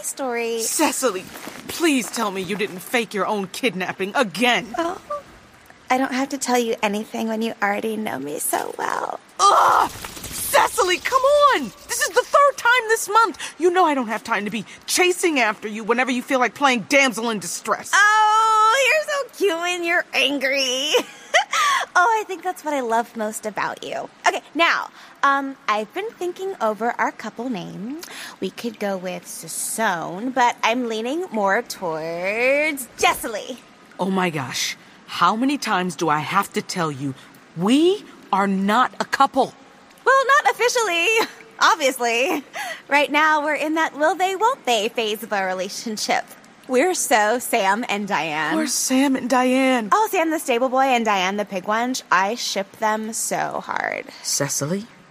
story. Cecily, please tell me you didn't fake your own kidnapping again. Oh, I don't have to tell you anything when you already know me so well. Ugh! Cecily, come on! This is the third time this month. You know I don't have time to be chasing after you whenever you feel like playing damsel in distress. Oh, you're so cute when you're angry. Oh, I think that's what I love most about you. Okay, now, I've been thinking over our couple name. We could go with Sasone, but I'm leaning more towards Jessely. Oh my gosh. How many times do I have to tell you, we are not a couple? Well, not officially, obviously. Right now, we're in that will they, won't they phase of our relationship. We're so Sam and Diane. We're Sam and Diane. Oh, Sam the stable boy and Diane the pig wench. I ship them so hard. Cecily,